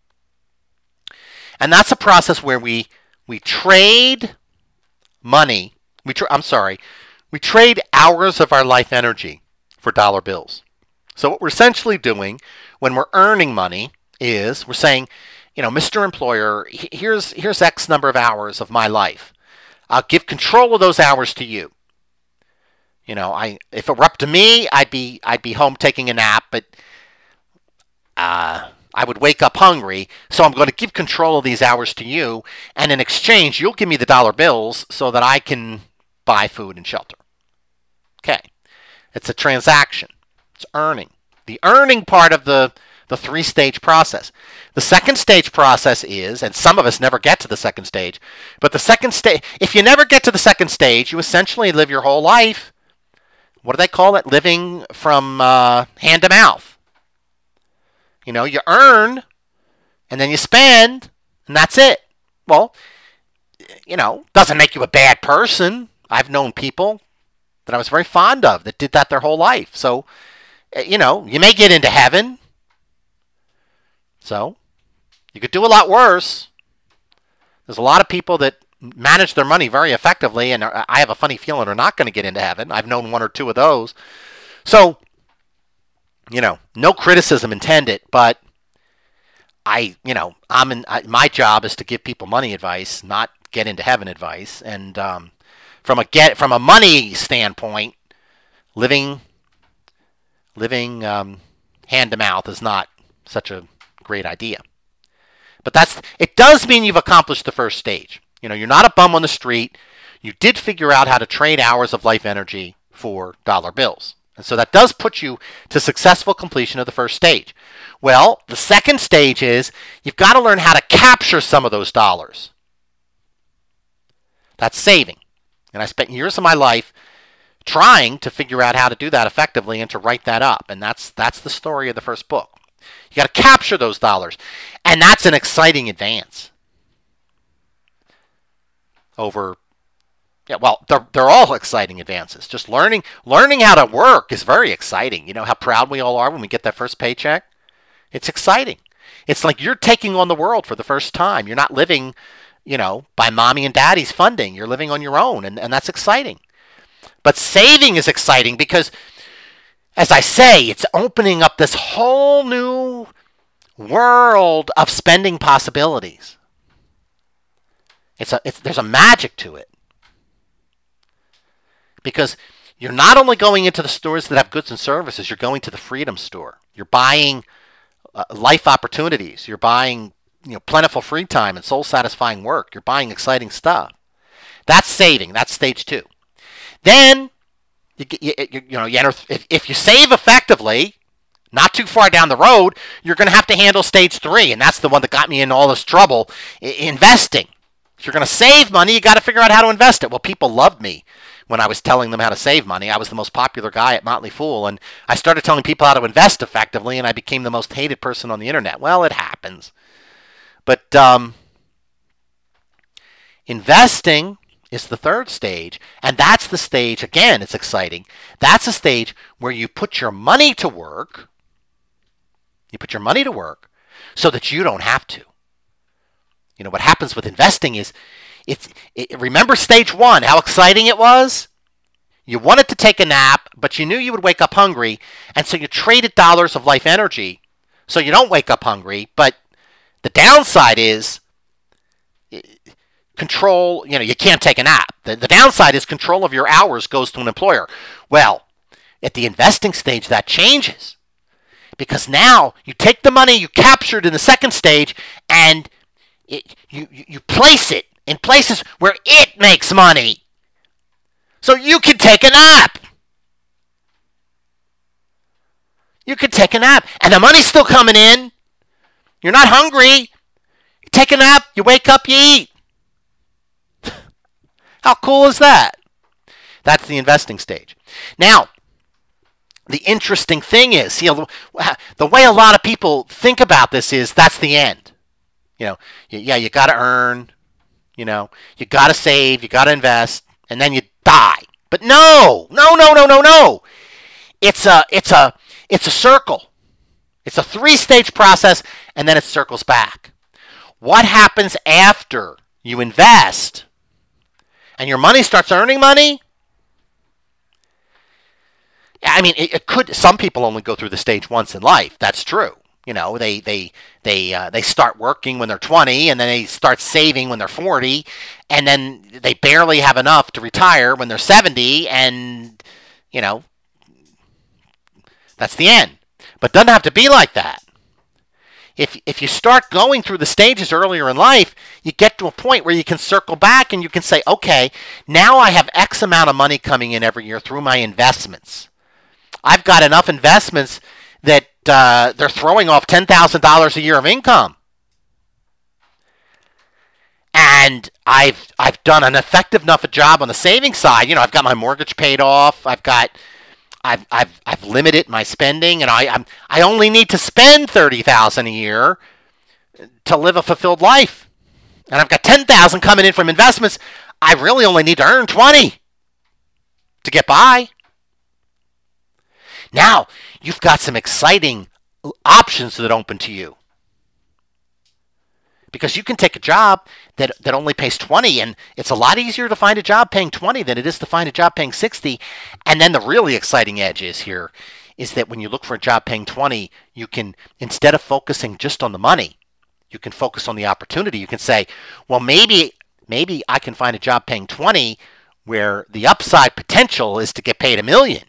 And that's a process where we we trade money. We tra- I'm sorry, we trade hours of our life energy for dollar bills. So what we're essentially doing when we're earning money is we're saying, you know, Mister Employer, here's here's X number of hours of my life. I'll give control of those hours to you. You know, I if it were up to me, I'd be I'd be home taking a nap, but uh, I would wake up hungry. So I'm going to give control of these hours to you, and in exchange, you'll give me the dollar bills so that I can buy food and shelter. Okay, it's a transaction. It's earning. The earning part of the the three-stage process. The second stage process is, and some of us never get to the second stage, but the second stage, if you never get to the second stage, you essentially live your whole life. What do they call it? Living from uh, hand to mouth. You know, you earn, and then you spend, and that's it. Well, you know, doesn't make you a bad person. I've known people that I was very fond of that did that their whole life. So, you know, you may get into heaven. So, you could do a lot worse. There's a lot of people that manage their money very effectively, and I have a funny feeling are not going to get into heaven. I've known one or two of those. So, you know, no criticism intended, but I, you know, I'm in, I, my job is to give people money advice, not get into heaven advice. And um, from a get from a money standpoint, living living um, hand to mouth is not such a great idea. But that's it does mean you've accomplished the first stage. You know, you're not a bum on the street. You did figure out how to trade hours of life energy for dollar bills. And so that does put you to successful completion of the first stage. Well, the second stage is you've got to learn how to capture some of those dollars. That's saving. And I spent years of my life trying to figure out how to do that effectively and to write that up. And that's that's the story of the first book. You got to capture those dollars. And that's an exciting advance over, Yeah, well, they're, they're all exciting advances. Just learning learning how to work is very exciting. You know how proud we all are when we get that first paycheck? It's exciting. It's like you're taking on the world for the first time. You're not living, you know, by mommy and daddy's funding. You're living on your own, and, and that's exciting. But saving is exciting because, as I say, it's opening up this whole new world of spending possibilities. It's a, it's, there's a magic to it. Because you're not only going into the stores that have goods and services, you're going to the freedom store. You're buying uh, life opportunities. You're buying, you know, plentiful free time and soul-satisfying work. You're buying exciting stuff. That's saving. That's stage two. Then, you, you, you, you know, you enter, if, if you save effectively, not too far down the road, you're going to have to handle stage three, and that's the one that got me in all this trouble, I- investing. If you're going to save money, you got to figure out how to invest it. Well, people loved me when I was telling them how to save money. I was the most popular guy at Motley Fool, and I started telling people how to invest effectively, and I became the most hated person on the internet. Well, it happens. But um, investing is the third stage, and that's the stage, again, it's exciting. That's a stage where you put your money to work. You put your money to work so that you don't have to. You know, what happens with investing is, it's it, remember stage one, how exciting it was? You wanted to take a nap, but you knew you would wake up hungry, and so you traded dollars of life energy so you don't wake up hungry. But the downside is control, you know, you can't take a nap. The, the downside is control of your hours goes to an employer. Well, at the investing stage, that changes. Because now you take the money you captured in the second stage and it, you, you, you place it in places where it makes money. So you can take a nap. You can take a nap. And the money's still coming in. You're not hungry. You take a nap, you wake up, you eat. How cool is that? That's the investing stage. Now, the interesting thing is, see, the way a lot of people think about this is that's the end. You know, yeah, you got to earn, you know, you got to save, you got to invest, and then you die. But no, no, no, no, no, no. It's a, it's a, it's a circle. It's a three-stage process, and then it circles back. What happens after you invest and your money starts earning money? I mean, it, it could. Some people only go through the stage once in life. That's true. You know, they they they uh, they start working when they're twenty, and then they start saving when they're forty, and then they barely have enough to retire when they're seventy, and you know, that's the end. But it doesn't have to be like that. If if you start going through the stages earlier in life, you get to a point where you can circle back and you can say, okay, now I have X amount of money coming in every year through my investments. I've got enough investments that uh, they're throwing off ten thousand dollars a year of income. And I've I've done an effective enough a job on the saving side. You know, I've got my mortgage paid off. I've got I've I've I've limited my spending, and I I'm, I only need to spend thirty thousand dollars a year to live a fulfilled life. And I've got ten thousand dollars coming in from investments. I really only need to earn twenty to get by. Now, you've got some exciting options that open to you. Because you can take a job that, that only pays twenty, and it's a lot easier to find a job paying twenty than it is to find a job paying sixty. And then the really exciting edge is here is that when you look for a job paying twenty, you can, instead of focusing just on the money, you can focus on the opportunity. You can say, well, maybe maybe I can find a job paying twenty where the upside potential is to get paid a million.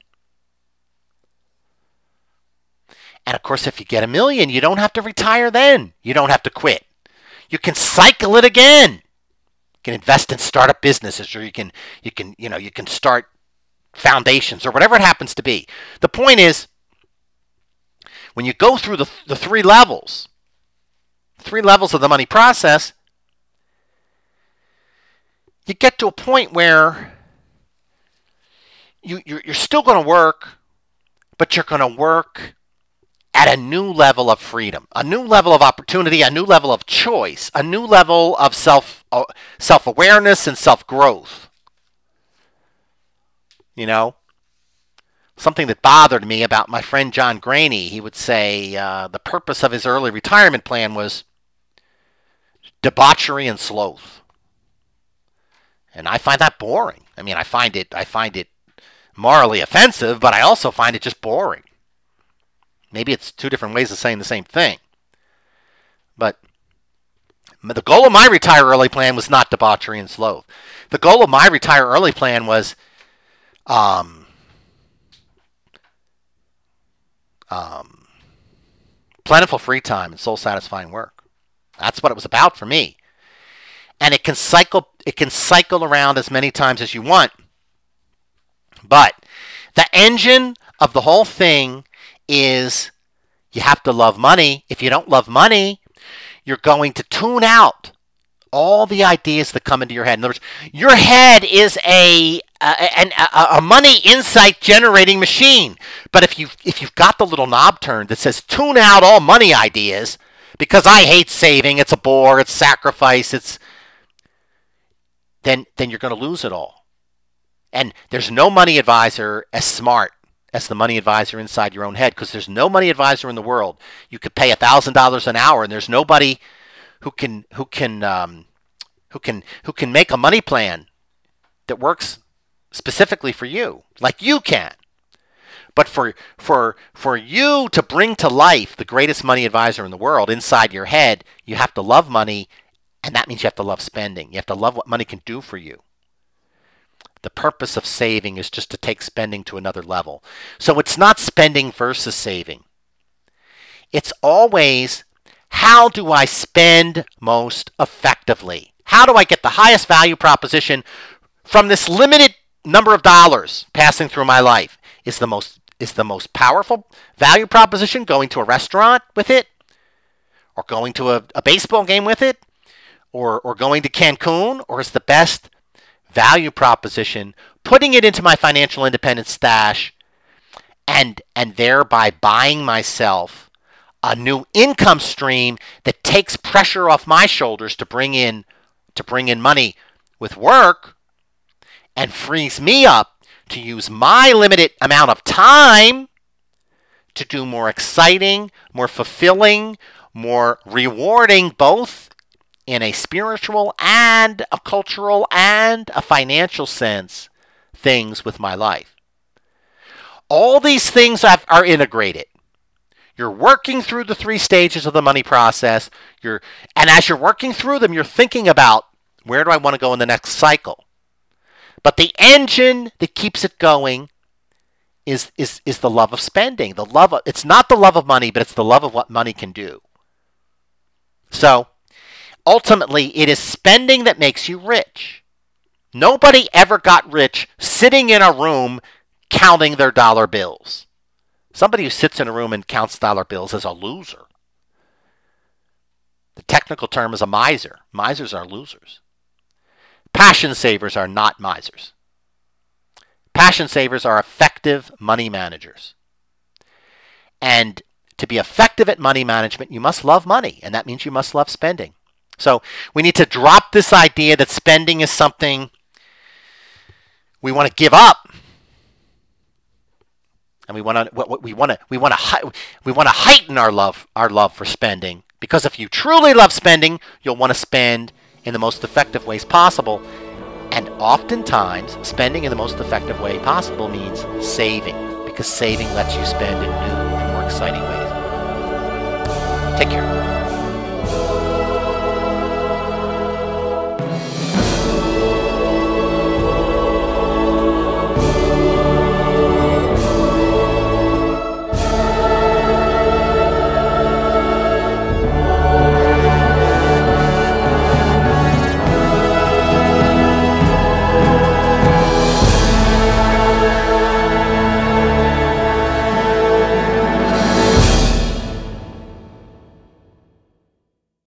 And of course, if you get a million, you don't have to retire then. You don't have to quit. You can cycle it again. You can invest in startup businesses, or you can, you can, you know, you can start foundations or whatever it happens to be. The point is, when you go through the, the three levels, three levels of the money process, you get to a point where you, you're, you're still going to work, but you're going to work at a new level of freedom, a new level of opportunity, a new level of choice, a new level of self uh, self-awareness and self-growth. You know, something that bothered me about my friend John Graney, he would say uh, the purpose of his early retirement plan was debauchery and sloth. And I find that boring. I mean, I find it I find it morally offensive, but I also find it just boring. Maybe it's two different ways of saying the same thing. But the goal of my retire early plan was not debauchery and sloth. The goal of my retire early plan was um, um, plentiful free time and soul-satisfying work. That's what it was about for me. And it can cycle it can cycle around as many times as you want. But the engine of the whole thing is you have to love money. If you don't love money, you're going to tune out all the ideas that come into your head. In other words, your head is a a, a, a money insight generating machine. But if you if you've got the little knob turned that says tune out all money ideas because I hate saving, it's a bore, it's sacrifice, it's then then you're going to lose it all. And there's no money advisor as smart as the money advisor inside your own head, because there's no money advisor in the world. You could pay one thousand dollars an hour, and there's nobody who can who can um, who can who can make a money plan that works specifically for you, like you can. But for for for you to bring to life the greatest money advisor in the world inside your head, you have to love money, and that means you have to love spending. You have to love what money can do for you. The purpose of saving is just to take spending to another level. So it's not spending versus saving. It's always, how do I spend most effectively? How do I get the highest value proposition from this limited number of dollars passing through my life? Is the most is the most powerful value proposition going to a restaurant with it? Or going to a, a baseball game with it? Or or going to Cancun? Or is the best value proposition putting it into my financial independence stash and and thereby buying myself a new income stream that takes pressure off my shoulders to bring in to bring in money with work and frees me up to use my limited amount of time to do more exciting, more fulfilling, more rewarding, both in a spiritual and a cultural and a financial sense, things with my life. All these things have, are integrated. You're working through the three stages of the money process. You're, and as you're working through them, you're thinking about, where do I want to go in the next cycle? But the engine that keeps it going is, is, is the love of spending. The love of, it's not the love of money, but it's the love of what money can do. So, ultimately, it is spending that makes you rich. Nobody ever got rich sitting in a room counting their dollar bills. Somebody who sits in a room and counts dollar bills is a loser. The technical term is a miser. Misers are losers. Passion savers are not misers. Passion savers are effective money managers. And to be effective at money management, you must love money, and that means you must love spending. So we need to drop this idea that spending is something we want to give up, and we want to we want to we want to we want to heighten our love our love for spending. Because if you truly love spending, you'll want to spend in the most effective ways possible, and oftentimes spending in the most effective way possible means saving, because saving lets you spend in new and more exciting ways. Take care.